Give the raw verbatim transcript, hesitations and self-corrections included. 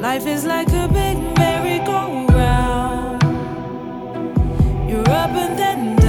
Life is like a big merry-go-round. You're up and then down.